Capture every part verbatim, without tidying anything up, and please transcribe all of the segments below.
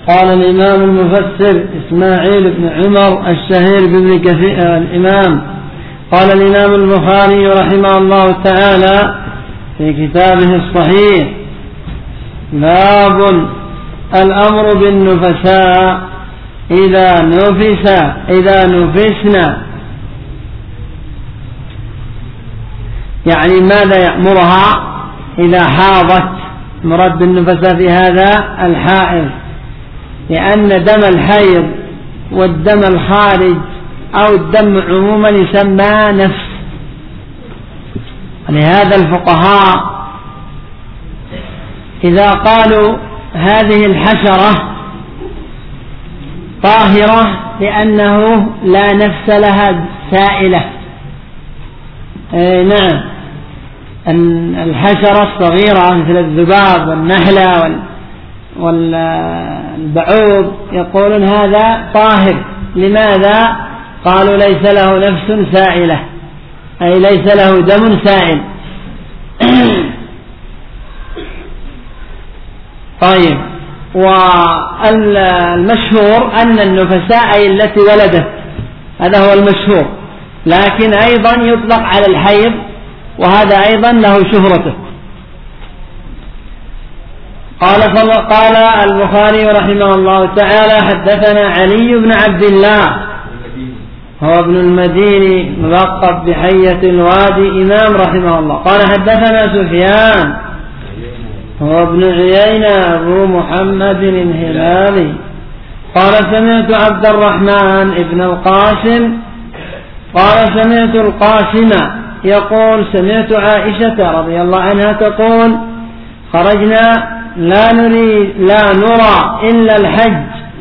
قال الإمام المفسر إسماعيل بن عمر الشهير بن كثير الإمام، قال الإمام البخاري رحمه الله تعالى في كتابه الصحيح: باب الأمر بالنفساء إذا نفس إذا نفسنا، يعني ماذا يأمرها إذا حاضت. مراد بالنفساء في هذا الحائض، لأن دم الحيض والدم الخارج أو الدم عموما يسمى نفس. لهذا الفقهاء إذا قالوا هذه الحشرة طاهرة لأنه لا نفس لها سائلة، اي نعم، الحشرة الصغيرة مثل الذباب والنحلة والبعوض يقولون هذا طاهر. لماذا؟ قالوا ليس له نفس سائلة، أي ليس له دم سائل. طيب، والمشهور أن النفساء أي التي ولدت، هذا هو المشهور، لكن أيضا يطلق على الحيض، وهذا أيضا له شهرته. قال قال البخاري رحمه الله تعالى: حدثنا علي بن عبد الله، هو ابن المديني ملقب بحية الوادي، إمام رحمه الله. قال حدثنا سفيان، هو ابن عيينة أبو محمد الهلالي، قال سمعت عبد الرحمن ابن القاسم قال سمعت القاسم يقول سمعت عائشة رضي الله عنها تقول: خرجنا لا نري لا نرى إلا الحج.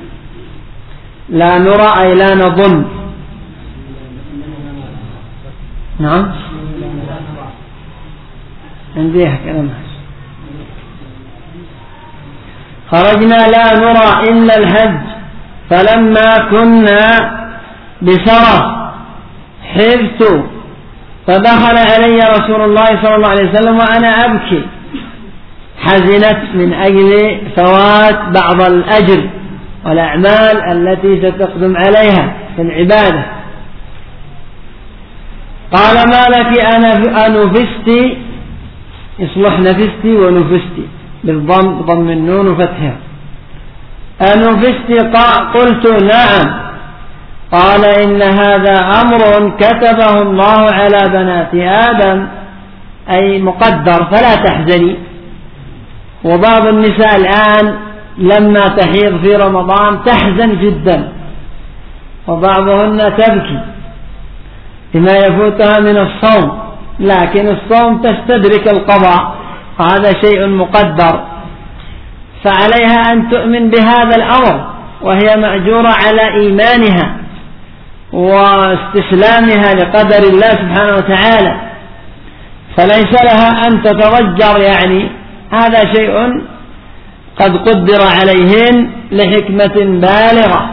لا نرى أي لا نظن. نعم، عندي كلام. خرجنا لا نرى إلا الحج، فلما كنا بسرف حفت، فدخل علي رسول الله صلى الله عليه وسلم وأنا أبكي، حزنت من أجل فوات بعض الأجر والأعمال التي ستقدم عليها في العبادة. قال: ما لك أنفستي؟ يصلح نفستي ونفستي بالضم، ضم النون وفتحها. أنفستي؟ قلت: نعم. قال: إن هذا أمر كتبه الله على بنات آدم، أي مقدر، فلا تحزني. وبعض النساء الآن لما تحيض في رمضان تحزن جدا، وبعضهن تبكي بما يفوتها من الصوم، لكن الصوم تستدرك القضاء، هذا شيء مقدر، فعليها أن تؤمن بهذا الأمر، وهي مأجورة على إيمانها واستسلامها لقدر الله سبحانه وتعالى، فليس لها أن تتضجر، يعني هذا شيء قد قدر عليهن لحكمة بالغة.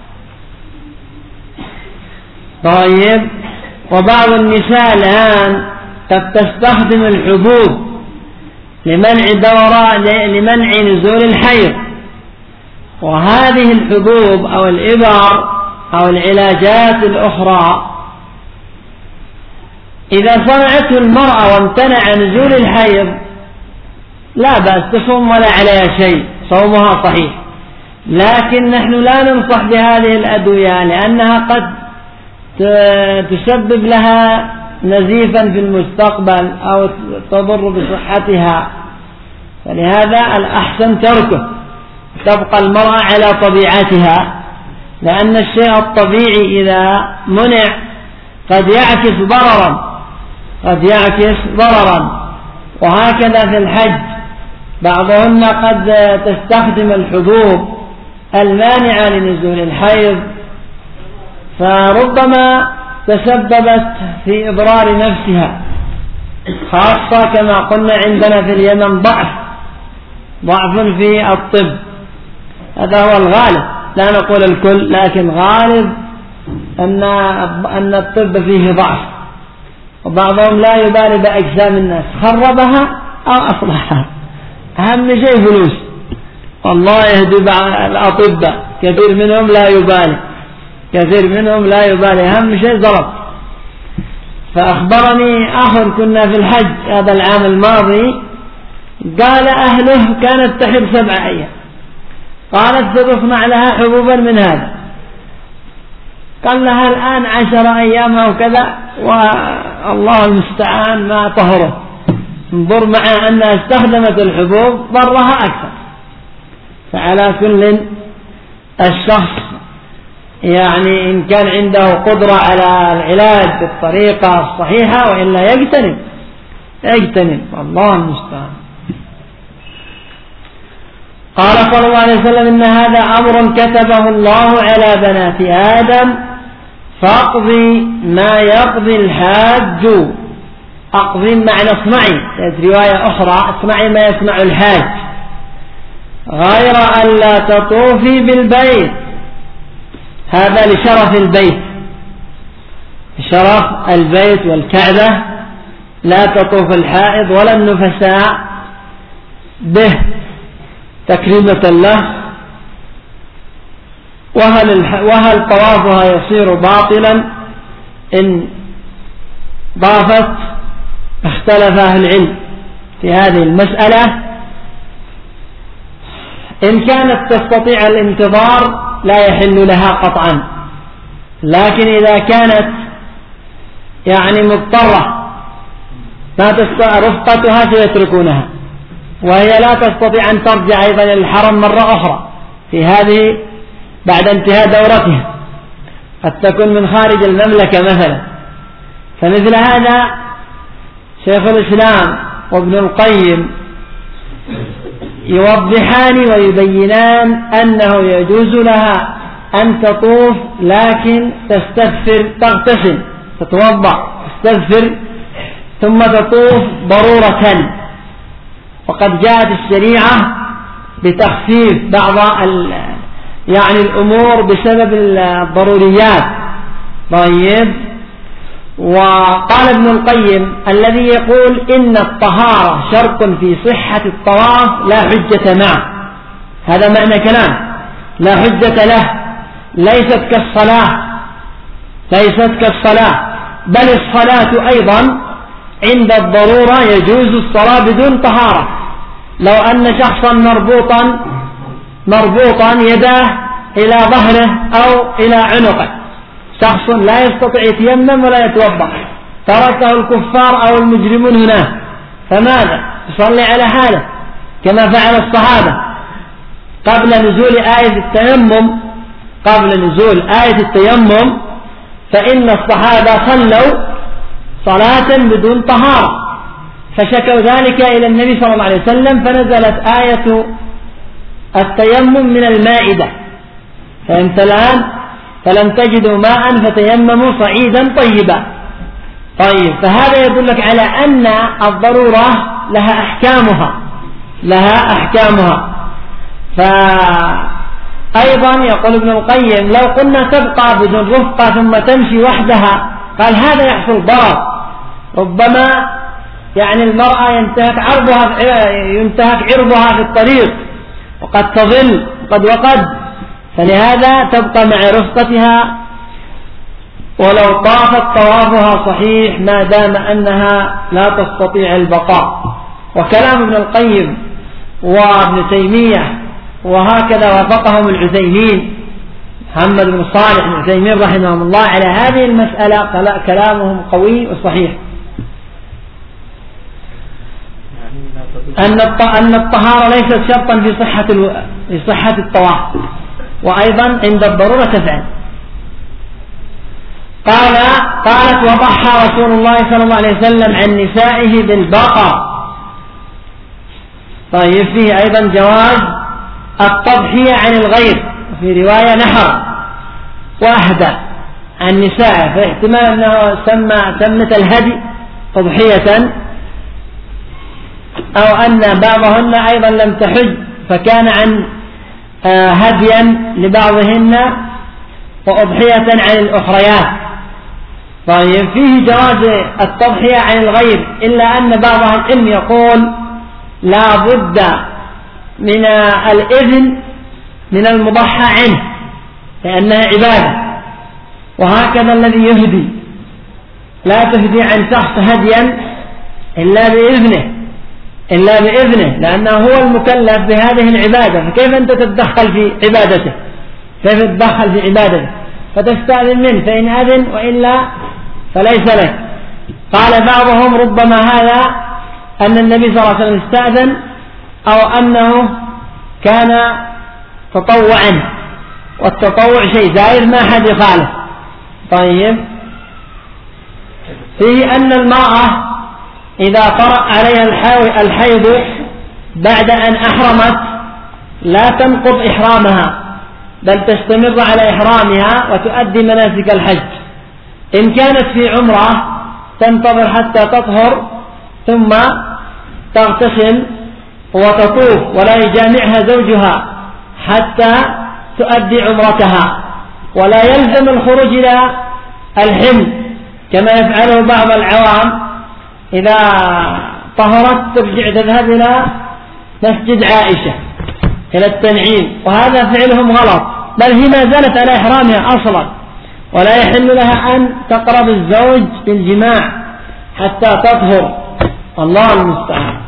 طيب، وبعض النساء الآن قد تستخدم الحبوب لمنع دوران لمنع نزول الحيض، وهذه الحبوب أو الإبر أو العلاجات الأخرى إذا صنعته المرأة وامتنع نزول الحيض لا بأس، تصوم ولا عليها شيء، صومها صحيح. لكن نحن لا ننصح بهذه الأدوية لأنها قد تسبب لها نزيفا في المستقبل أو تضر بصحتها، فلهذا الأحسن تركه، تبقى المرأة على طبيعتها، لأن الشيء الطبيعي إذا منع قد يعكس ضررا قد يعكس ضررا وهكذا في الحج بعضهن قد تستخدم الحبوب المانعة لنزول الحيض، فربما تسببت في إضرار نفسها، خاصة كما قلنا عندنا في اليمن ضعف ضعف في الطب، هذا هو الغالب، لا نقول الكل، لكن غالب أن أن الطب فيه ضعف، وبعضهم لا يبالي بأجسام الناس، خربها أو أصلحها، أهم شيء فلوس، والله يهدي الأطباء كثير منهم لا يبالي كثير منهم لا يبالي أهم شيء ضرب. فأخبرني أخ كنا في الحج هذا العام الماضي قال أهله كانت تحب سبع أيام قالت ستصنع لها حبوبا من هذا قال لها الآن عشر أيام أو كذا والله المستعان ما طهره انظر مع أنها استخدمت الحبوب ضرها أكثر. فعلى كل الشخص يعني إن كان عنده قدرة على العلاج بالطريقة الصحيحة وإلا يجتنب يجتنب الله المستعان. قال صلى الله عليه وسلم إن هذا أمر كتبه الله على بنات آدم فاقضي ما يقضي الحاج. أقضي معنى اصنعي، رواية أخرى اصنعي ما يصنع الحاج غير أن لا تطوفي بالبيت. هذا لشرف البيت شرف البيت والكعبة لا تطوف الحائض ولا النفساء به تكريمة له. وهل, وهل طوافها يصير باطلا إن ضافت؟ اختلف أهل العلم في هذه المسألة. إن كانت تستطيع الانتظار لا يحل لها قطعا، لكن إذا كانت يعني مضطرة ما تستطيع رفقتها سيتركونها وهي لا تستطيع أن ترجع أيضا إلى الحرم مرة أخرى في هذه بعد انتهاء دورتها قد تكون من خارج المملكة مثلا. فمثل هذا شيخ الإسلام وابن القيم يوضحان ويبينان أنه يجوز لها أن تطوف لكن تستغفر تغتسل تتوضأ تستغفر ثم تطوف ضرورة. وقد جاءت الشريعة بتخفيف بعض يعني الأمور بسبب الضروريات. طيب. وقال ابن القيم الذي يقول إن الطهارة شرط في صحة الطواف لا حجة معه، هذا معنى كلام لا حجة له، ليست كالصلاة ليست كالصلاة بل الصلاة أيضا عند الضرورة يجوز الصلاة بدون طهارة. لو أن شخصا مربوطا مربوطا يداه إلى ظهره أو إلى عنقه، شخص لا يستطيع يتيمم ولا يتوضأ، تركه الكفار أو المجرمون هنا، فماذا؟ يصلي على حاله كما فعل الصحابة قبل نزول آية التيمم. قبل نزول آية التيمم فإن الصحابة صلوا صلاة بدون طهارة فشكوا ذلك إلى النبي صلى الله عليه وسلم فنزلت آية التيمم من المائدة. فأنت الآن فلم تجدوا ماء فتيمموا صعيدا طيبا. طيب، فهذا يدلك على أن الضرورة لها أحكامها لها أحكامها. فأيضا يقول ابن القيم لو قلنا تبقى بدون رفقة ثم تمشي وحدها قال هذا يحصل ضرر، ربما يعني المرأة ينتهك عرضها ينتهك عرضها في الطريق وقد تضل قد وقد، فلهذا تبقى مع رفقتها ولو طافت طوافها صحيح ما دام أنها لا تستطيع البقاء. وكلام ابن القيم وابن تيمية وهكذا وافقهم العثيمين محمد بن صالح العثيمين رحمهم الله على هذه المسألة، كلامهم قوي وصحيح أن الطهارة ليست شرطا في صحة في صحة الطواف، وأيضا عند الضرورة تفعل. قال قالت وضحى رسول الله صلى الله عليه وسلم عن نسائه بالبقر. طيب، فيه أيضا جواز التضحية عن الغير، في رواية نحر وأهدى عن نسائه، فاحتمال أنه سمى سمة الهدي تضحية، أو أن بعضهن أيضا لم تحج فكان عن هديا لبعضهن وأضحية عن الأخريات. طيب، فيه جواز التضحية عن الغير، إلا أن بعض العلم يقول لا بد من الإذن من المضحى عنه لأنها عبادة. وهكذا الذي يهدي لا تهدي عن شخص هديا إلا بإذنه إلا بإذنه لأنه هو المكلف بهذه العبادة، فكيف أنت تتدخل في عبادته؟ كيف تتدخل في عبادته؟ فتستأذن منه فإن أذن وإلا فليس لك. قال بعضهم ربما هذا أن النبي صلى الله عليه وسلم استأذن أو أنه كان تطوعا، والتطوع شيء زائد ما حد يخالف. طيب، فيه أن المرأة إذا طرأ عليها الحيض بعد أن أحرمت لا تنقض إحرامها بل تستمر على إحرامها وتؤدي مناسك الحج. إن كانت في عمرة تنتظر حتى تطهر ثم تغتسل وتطوف ولا يجامعها زوجها حتى تؤدي عمرتها، ولا يلزم الخروج إلى الحل كما يفعله بعض العوام، إذا طهرت ترجع تذهب إلى مسجد عائشة إلى التنعيم، وهذا فعلهم غلط، بل هي ما زالت على إحرامها أصلا، ولا يحل لها أن تقرب الزوج بالجماع حتى تطهر. الله المستعان.